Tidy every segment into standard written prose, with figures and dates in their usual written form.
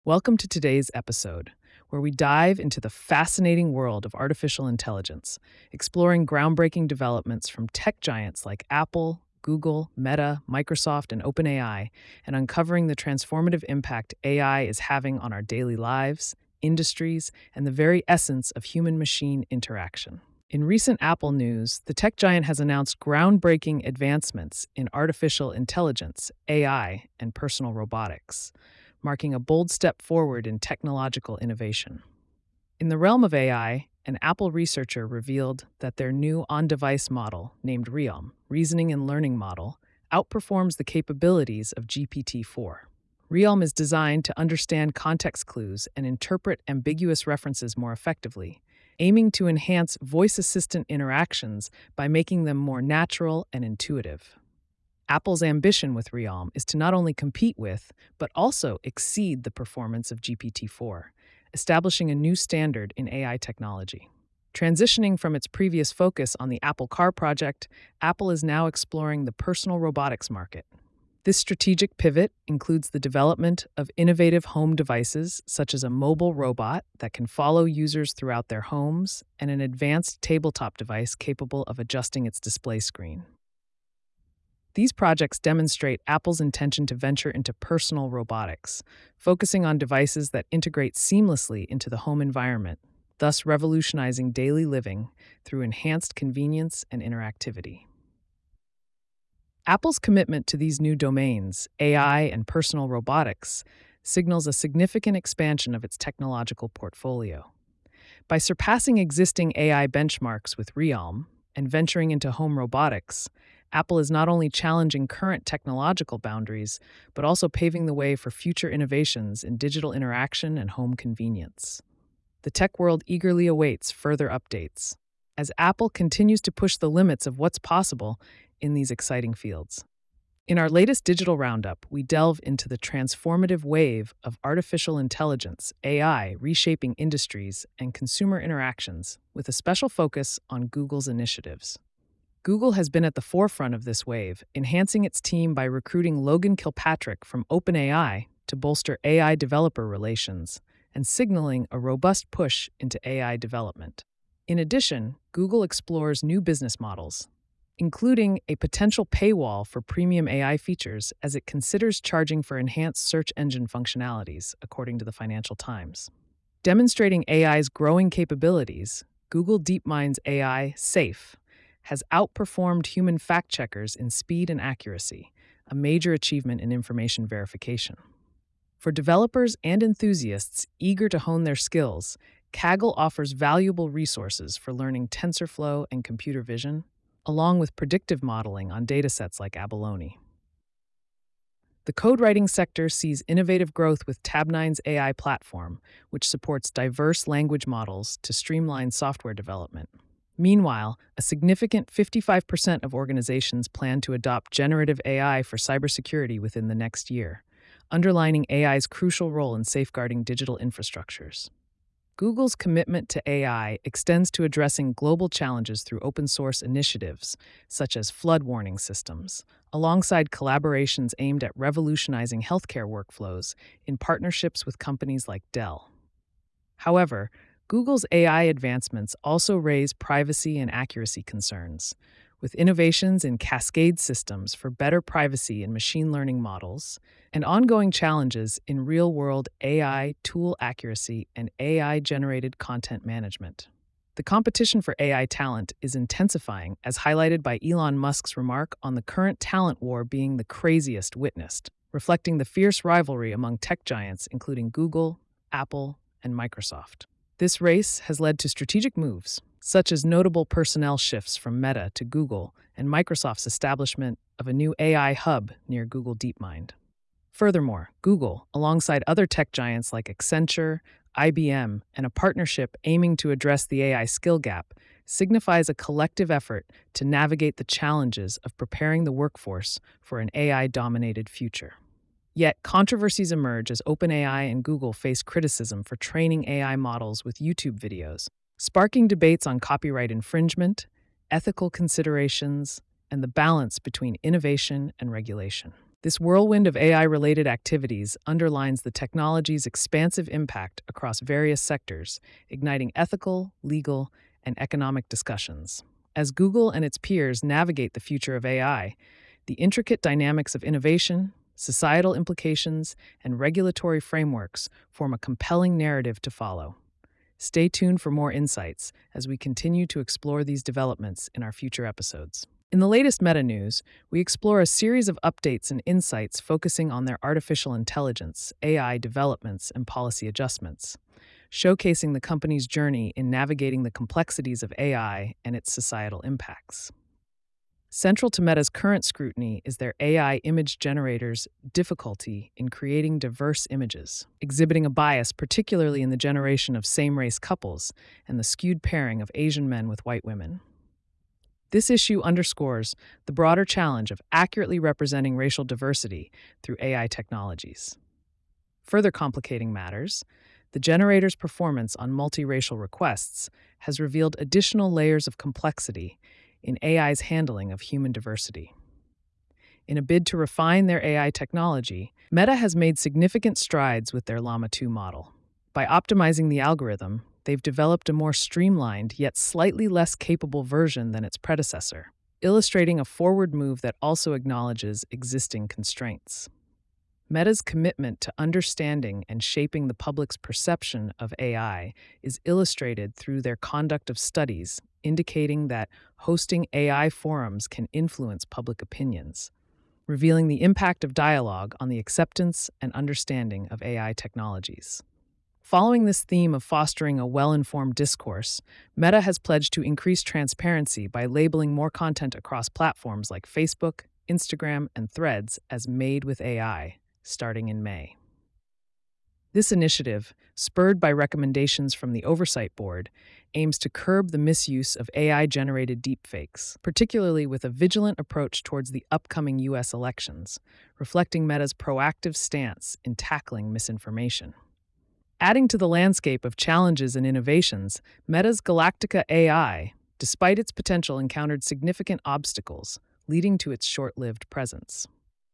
Welcome to today's episode, where we dive into the fascinating world of artificial intelligence, exploring groundbreaking developments from tech giants like Apple, Google, Meta, Microsoft, and OpenAI, and uncovering the transformative impact AI is having on our daily lives, industries, and the very essence of human machine interaction. In recent Apple news, the tech giant has announced groundbreaking advancements in artificial intelligence, AI, and personal robotics, marking a bold step forward in technological innovation. In the realm of AI, an Apple researcher revealed that their new on device model, named Realm, Reasoning and Learning Model, outperforms the capabilities of GPT 4. Realm is designed to understand context clues and interpret ambiguous references more effectively, aiming to enhance voice assistant interactions by making them more natural and intuitive. Apple's ambition with Realm is to not only compete with, but also exceed the performance of GPT 4, establishing a new standard in AI technology. Transitioning from its previous focus on the Apple Car project, Apple is now exploring the personal robotics market. This strategic pivot includes the development of innovative home devices such as a mobile robot that can follow users throughout their homes and an advanced tabletop device capable of adjusting its display screen. These projects demonstrate Apple's intention to venture into personal robotics, focusing on devices that integrate seamlessly into the home environment, thus revolutionizing daily living through enhanced convenience and interactivity. Apple's commitment to these new domains, AI and personal robotics, signals a significant expansion of its technological portfolio. By surpassing existing AI benchmarks with Realm and venturing into home robotics, Apple is not only challenging current technological boundaries, but also paving the way for future innovations in digital interaction and home convenience. The tech world eagerly awaits further updates as Apple continues to push the limits of what's possible in these exciting fields. In our latest digital roundup, we delve into the transformative wave of artificial intelligence, AI, reshaping industries and consumer interactions, with a special focus on Google's initiatives. Google has been at the forefront of this wave, enhancing its team by recruiting Logan Kilpatrick from OpenAI to bolster AI developer relations and signaling a robust push into AI development. In addition, Google explores new business models, including a potential paywall for premium AI features as it considers charging for enhanced search engine functionalities, according to the Financial Times. Demonstrating AI's growing capabilities, Google DeepMind's AI, SAFE, has outperformed human fact-checkers in speed and accuracy, a major achievement in information verification. For developers and enthusiasts eager to hone their skills, Kaggle offers valuable resources for learning TensorFlow and computer vision, along with predictive modeling on datasets like Abalone. The code writing sector sees innovative growth with Tabnine's AI platform, which supports diverse language models to streamline software development. Meanwhile, a significant 55% of organizations plan to adopt generative AI for cybersecurity within the next year, underlining AI's crucial role in safeguarding digital infrastructures. Google's commitment to AI extends to addressing global challenges through open source initiatives, such as flood warning systems, alongside collaborations aimed at revolutionizing healthcare workflows in partnerships with companies like Dell. However, Google's AI advancements also raise privacy and accuracy concerns, with innovations in cascade systems for better privacy in machine learning models, and ongoing challenges in real-world AI tool accuracy and AI-generated content management. The competition for AI talent is intensifying, as highlighted by Elon Musk's remark on the current talent war being the craziest witnessed, reflecting the fierce rivalry among tech giants including Google, Apple, and Microsoft. This race has led to strategic moves, such as notable personnel shifts from Meta to Google and Microsoft's establishment of a new AI hub near Google DeepMind. Furthermore, Google, alongside other tech giants like Accenture, IBM, and a partnership aiming to address the AI skill gap, signifies a collective effort to navigate the challenges of preparing the workforce for an AI-dominated future. Yet, controversies emerge as OpenAI and Google face criticism for training AI models with YouTube videos, sparking debates on copyright infringement, ethical considerations, and the balance between innovation and regulation. This whirlwind of AI-related activities underlines the technology's expansive impact across various sectors, igniting ethical, legal, and economic discussions. As Google and its peers navigate the future of AI, the intricate dynamics of innovation, societal implications, and regulatory frameworks form a compelling narrative to follow. Stay tuned for more insights as we continue to explore these developments in our future episodes. In the latest Meta news, we explore a series of updates and insights focusing on their artificial intelligence, AI developments, and policy adjustments, showcasing the company's journey in navigating the complexities of AI and its societal impacts. Central to Meta's current scrutiny is their AI image generators' difficulty in creating diverse images, exhibiting a bias particularly in the generation of same-race couples and the skewed pairing of Asian men with white women. This issue underscores the broader challenge of accurately representing racial diversity through AI technologies. Further complicating matters, the generator's performance on multiracial requests has revealed additional layers of complexity in AI's handling of human diversity. In a bid to refine their AI technology, Meta has made significant strides with their Llama 2 model. By optimizing the algorithm, they've developed a more streamlined yet slightly less capable version than its predecessor, illustrating a forward move that also acknowledges existing constraints. Meta's commitment to understanding and shaping the public's perception of AI is illustrated through their conduct of studies, indicating that hosting AI forums can influence public opinions, revealing the impact of dialogue on the acceptance and understanding of AI technologies. Following this theme of fostering a well-informed discourse, Meta has pledged to increase transparency by labeling more content across platforms like Facebook, Instagram, and Threads as Made with AI, starting in May. This initiative, spurred by recommendations from the Oversight Board, aims to curb the misuse of AI-generated deepfakes, particularly with a vigilant approach towards the upcoming U.S. elections, reflecting Meta's proactive stance in tackling misinformation. Adding to the landscape of challenges and innovations, Meta's Galactica AI, despite its potential, encountered significant obstacles, leading to its short-lived presence.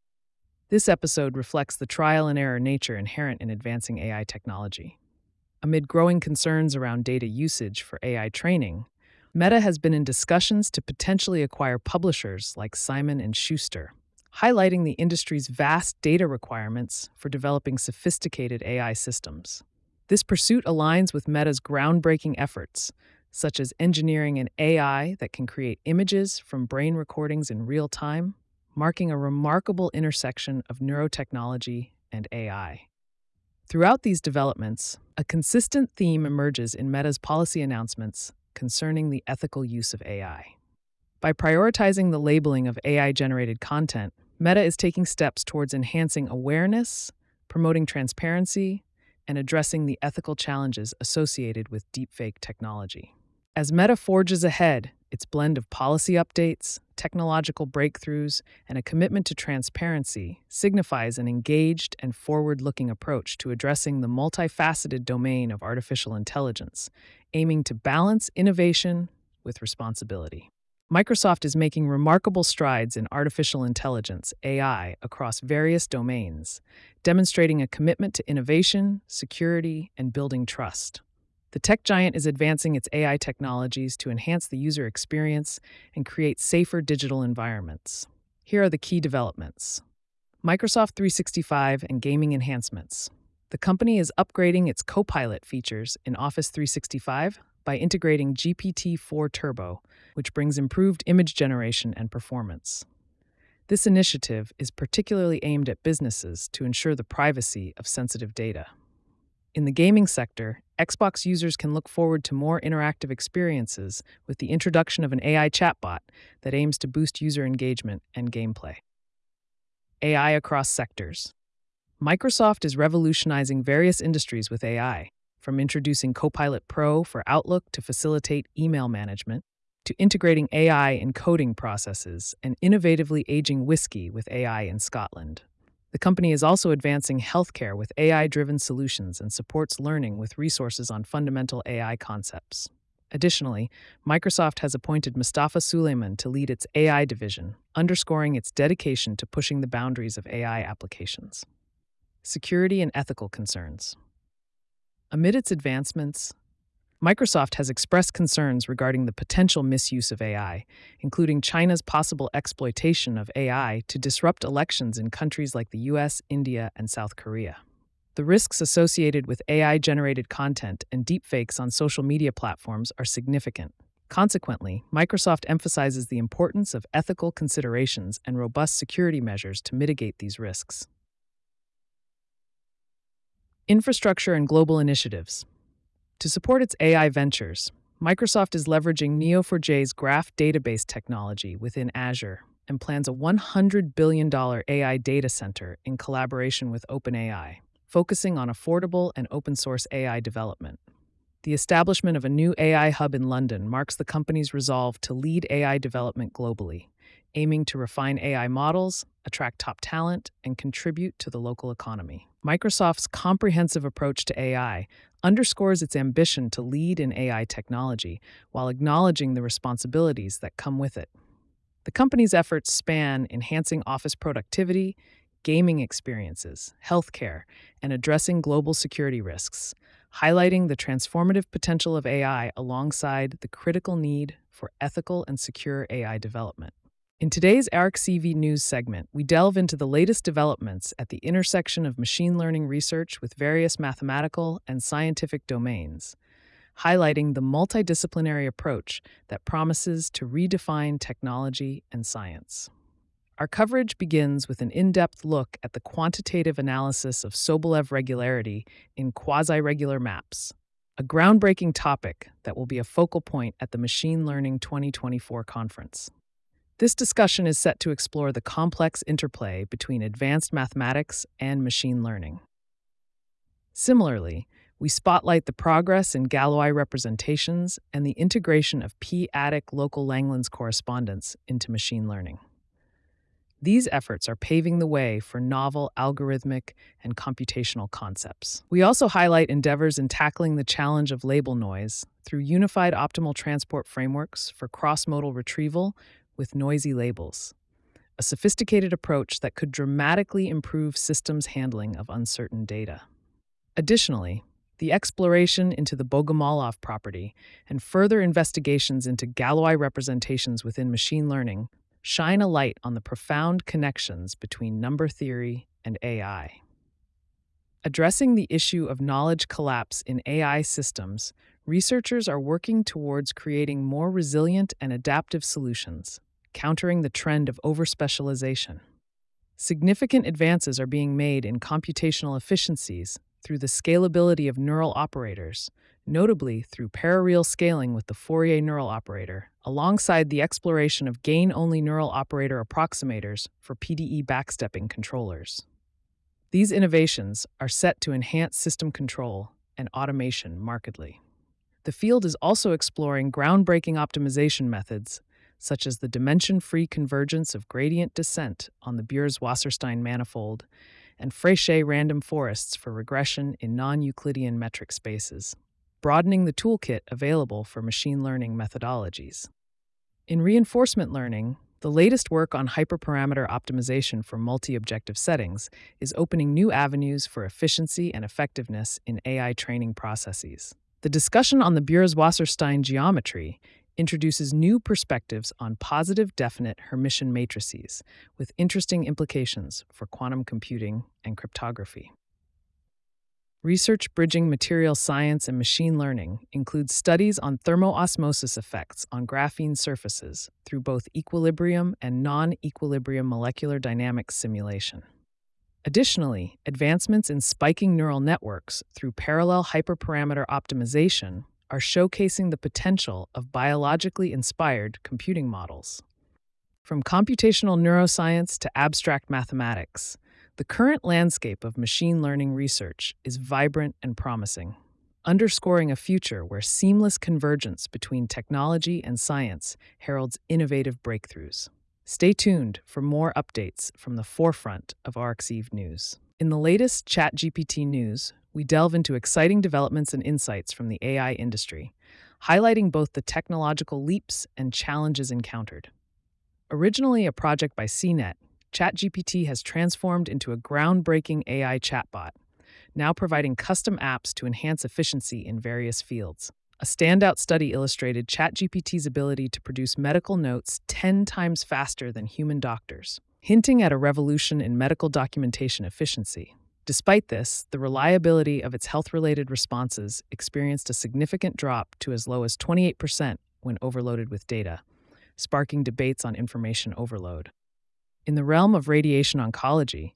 This episode reflects the trial-and-error nature inherent in advancing AI technology. Amid growing concerns around data usage for AI training, Meta has been in discussions to potentially acquire publishers like Simon & Schuster, highlighting the industry's vast data requirements for developing sophisticated AI systems. This pursuit aligns with Meta's groundbreaking efforts, such as engineering an AI that can create images from brain recordings in real time, marking a remarkable intersection of neurotechnology and AI. Throughout these developments, a consistent theme emerges in Meta's policy announcements concerning the ethical use of AI. By prioritizing the labeling of AI-generated content, Meta is taking steps towards enhancing awareness, promoting transparency, and addressing the ethical challenges associated with deepfake technology. As Meta forges ahead, its blend of policy updates, technological breakthroughs, and a commitment to transparency signifies an engaged and forward-looking approach to addressing the multifaceted domain of artificial intelligence, aiming to balance innovation with responsibility. Microsoft is making remarkable strides in artificial intelligence, AI, across various domains, demonstrating a commitment to innovation, security, and building trust. The tech giant is advancing its AI technologies to enhance the user experience and create safer digital environments. Here are the key developments. Microsoft 365 and gaming enhancements. The company is upgrading its Copilot features in Office 365 by integrating GPT-4 Turbo, which brings improved image generation and performance. This initiative is particularly aimed at businesses to ensure the privacy of sensitive data. In the gaming sector, Xbox users can look forward to more interactive experiences with the introduction of an AI chatbot that aims to boost user engagement and gameplay. AI across sectors. Microsoft is revolutionizing various industries with AI, from introducing Copilot Pro for Outlook to facilitate email management, to integrating AI in coding processes and innovatively aging whiskey with AI in Scotland. The company is also advancing healthcare with AI-driven solutions and supports learning with resources on fundamental AI concepts. Additionally, Microsoft has appointed Mustafa Suleyman to lead its AI division, underscoring its dedication to pushing the boundaries of AI applications. Security and ethical concerns. Amid its advancements, Microsoft has expressed concerns regarding the potential misuse of AI, including China's possible exploitation of AI to disrupt elections in countries like the US, India, and South Korea. The risks associated with AI-generated content and deepfakes on social media platforms are significant. Consequently, Microsoft emphasizes the importance of ethical considerations and robust security measures to mitigate these risks. Infrastructure and global initiatives. To support its AI ventures, Microsoft is leveraging Neo4j's graph database technology within Azure and plans a $100 billion AI data center in collaboration with OpenAI, focusing on affordable and open-source AI development. The establishment of a new AI hub in London marks the company's resolve to lead AI development globally, aiming to refine AI models, attract top talent, and contribute to the local economy. Microsoft's comprehensive approach to AI underscores its ambition to lead in AI technology while acknowledging the responsibilities that come with it. The company's efforts span enhancing office productivity, gaming experiences, healthcare, and addressing global security risks, highlighting the transformative potential of AI alongside the critical need for ethical and secure AI development. In today's ARC-CV News segment, we delve into the latest developments at the intersection of machine learning research with various mathematical and scientific domains, highlighting the multidisciplinary approach that promises to redefine technology and science. Our coverage begins with an in-depth look at the quantitative analysis of Sobolev regularity in quasi-regular maps, a groundbreaking topic that will be a focal point at the Machine Learning 2024 conference. This discussion is set to explore the complex interplay between advanced mathematics and machine learning. Similarly, we spotlight the progress in Galois representations and the integration of p-adic local Langlands correspondence into machine learning. These efforts are paving the way for novel algorithmic and computational concepts. We also highlight endeavors in tackling the challenge of label noise through unified optimal transport frameworks for cross-modal retrieval with noisy labels, a sophisticated approach that could dramatically improve systems handling of uncertain data. Additionally, the exploration into the Bogomolov property and further investigations into Galois representations within machine learning shine a light on the profound connections between number theory and AI. Addressing the issue of knowledge collapse in AI systems, researchers are working towards creating more resilient and adaptive solutions, countering the trend of overspecialization. Significant advances are being made in computational efficiencies through the scalability of neural operators, notably through parareal scaling with the Fourier neural operator, alongside the exploration of gain-only neural operator approximators for PDE backstepping controllers. These innovations are set to enhance system control and automation markedly. The field is also exploring groundbreaking optimization methods, such as the dimension-free convergence of gradient descent on the Beers-Wasserstein manifold and Fréchet random forests for regression in non-Euclidean metric spaces, broadening the toolkit available for machine learning methodologies. In reinforcement learning, the latest work on hyperparameter optimization for multi-objective settings is opening new avenues for efficiency and effectiveness in AI training processes. The discussion on the Beers-Wasserstein geometry introduces new perspectives on positive definite Hermitian matrices, with interesting implications for quantum computing and cryptography. Research bridging material science and machine learning includes studies on thermoosmosis effects on graphene surfaces through both equilibrium and non-equilibrium molecular dynamics simulation. Additionally, advancements in spiking neural networks through parallel hyperparameter optimization are showcasing the potential of biologically inspired computing models. From computational neuroscience to abstract mathematics, the current landscape of machine learning research is vibrant and promising, underscoring a future where seamless convergence between technology and science heralds innovative breakthroughs. Stay tuned for more updates from the forefront of ARC-CV News. In the latest ChatGPT news, we delve into exciting developments and insights from the AI industry, highlighting both the technological leaps and challenges encountered. Originally a project by CNET, ChatGPT has transformed into a groundbreaking AI chatbot, now providing custom apps to enhance efficiency in various fields. A standout study illustrated ChatGPT's ability to produce medical notes 10 times faster than human doctors, hinting at a revolution in medical documentation efficiency. Despite this, the reliability of its health-related responses experienced a significant drop to as low as 28% when overloaded with data, sparking debates on information overload. In the realm of radiation oncology,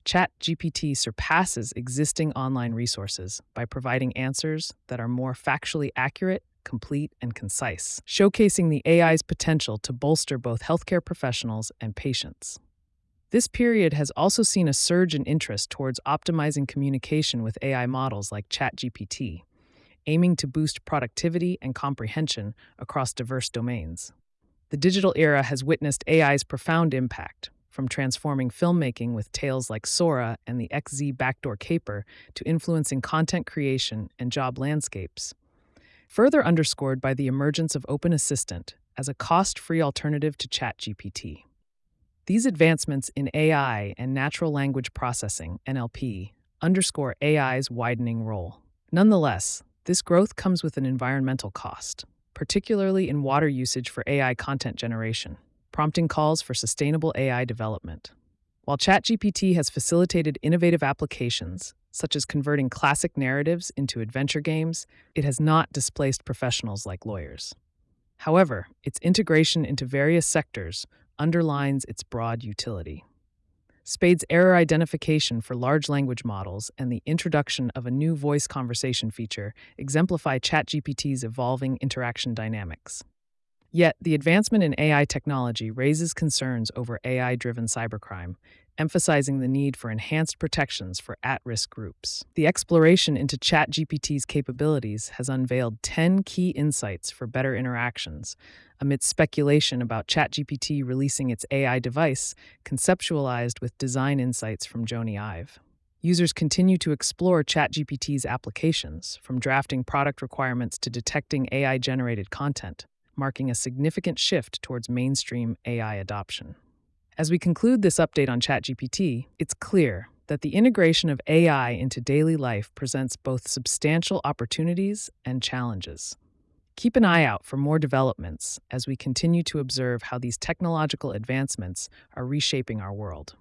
ChatGPT surpasses existing online resources by providing answers that are more factually accurate, complete, and concise, showcasing the AI's potential to bolster both healthcare professionals and patients. This period has also seen a surge in interest towards optimizing communication with AI models like ChatGPT, aiming to boost productivity and comprehension across diverse domains. The digital era has witnessed AI's profound impact, from transforming filmmaking with tales like Sora and the XZ Backdoor Caper to influencing content creation and job landscapes. Further underscored by the emergence of Open Assistant as a cost-free alternative to ChatGPT. These advancements in AI and natural language processing, NLP, underscore AI's widening role. Nonetheless, this growth comes with an environmental cost, particularly in water usage for AI content generation, prompting calls for sustainable AI development. While ChatGPT has facilitated innovative applications, such as converting classic narratives into adventure games, it has not displaced professionals like lawyers. However, its integration into various sectors underlines its broad utility. Spade's error identification for large language models and the introduction of a new voice conversation feature exemplify ChatGPT's evolving interaction dynamics. Yet, the advancement in AI technology raises concerns over AI-driven cybercrime, emphasizing the need for enhanced protections for at-risk groups. The exploration into ChatGPT's capabilities has unveiled 10 key insights for better interactions, amidst speculation about ChatGPT releasing its AI device, conceptualized with design insights from Jony Ive. Users continue to explore ChatGPT's applications, from drafting product requirements to detecting AI-generated content, marking a significant shift towards mainstream AI adoption. As we conclude this update on ChatGPT, it's clear that the integration of AI into daily life presents both substantial opportunities and challenges. Keep an eye out for more developments as we continue to observe how these technological advancements are reshaping our world.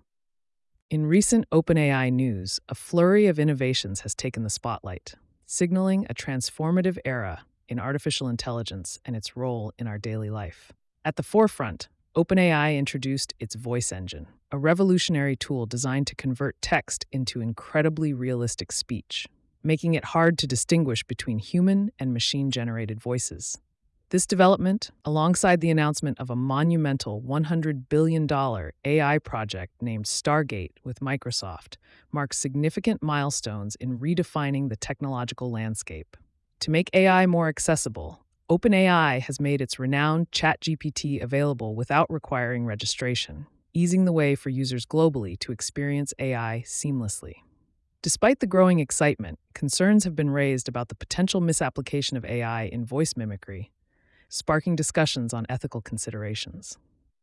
In recent OpenAI news, a flurry of innovations has taken the spotlight, signaling a transformative era in artificial intelligence and its role in our daily life. At the forefront, OpenAI introduced its voice engine, a revolutionary tool designed to convert text into incredibly realistic speech, making it hard to distinguish between human and machine-generated voices. This development, alongside the announcement of a monumental $100 billion AI project named Stargate with Microsoft, marks significant milestones in redefining the technological landscape. To make AI more accessible, OpenAI has made its renowned ChatGPT available without requiring registration, easing the way for users globally to experience AI seamlessly. Despite the growing excitement, concerns have been raised about the potential misapplication of AI in voice mimicry, sparking discussions on ethical considerations.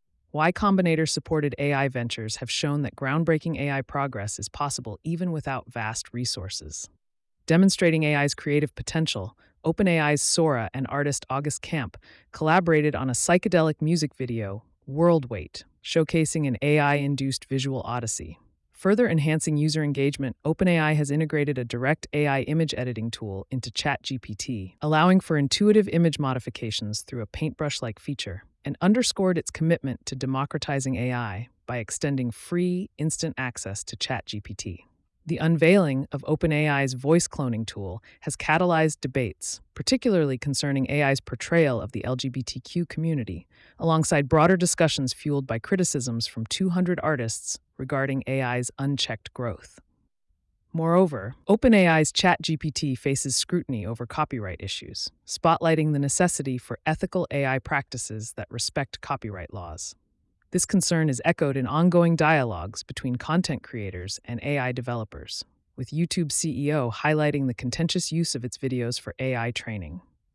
Y Combinator-supported AI ventures have shown that groundbreaking AI progress is possible even without vast resources. Demonstrating AI's creative potential, OpenAI's Sora and artist August Camp collaborated on a psychedelic music video, World Weight, showcasing an AI-induced visual odyssey. Further enhancing user engagement, OpenAI has integrated a direct AI image editing tool into ChatGPT, allowing for intuitive image modifications through a paintbrush-like feature, and underscored its commitment to democratizing AI by extending free, instant access to ChatGPT. The unveiling of OpenAI's voice cloning tool has catalyzed debates, particularly concerning AI's portrayal of the LGBTQ community, alongside broader discussions fueled by criticisms from 200 artists regarding AI's unchecked growth. Moreover, OpenAI's ChatGPT faces scrutiny over copyright issues, spotlighting the necessity for ethical AI practices that respect copyright laws. This concern is echoed in ongoing dialogues between content creators and AI developers, with YouTube CEO highlighting the contentious use of its videos for AI training.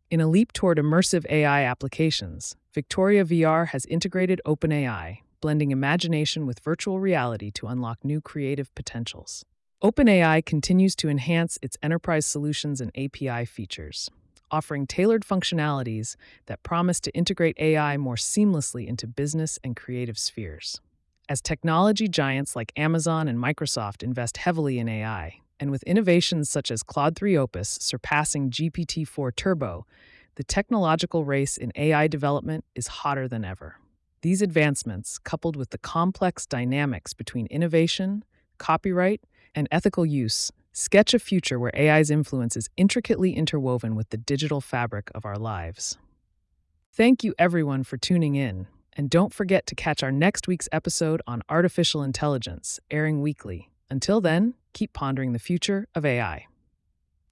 In a leap toward immersive AI applications, Victoria VR has integrated OpenAI, blending imagination with virtual reality to unlock new creative potentials. OpenAI continues to enhance its enterprise solutions and API features, offering tailored functionalities that promise to integrate AI more seamlessly into business and creative spheres. As technology giants like Amazon and Microsoft invest heavily in AI, and with innovations such as Claude 3 Opus surpassing GPT-4 Turbo, the technological race in AI development is hotter than ever. These advancements, coupled with the complex dynamics between innovation, copyright, and ethical use, sketch a future where AI's influence is intricately interwoven with the digital fabric of our lives. Thank you, everyone, for tuning in, and don't forget to catch our next week's episode on artificial intelligence, airing weekly. Until then, keep pondering the future of AI.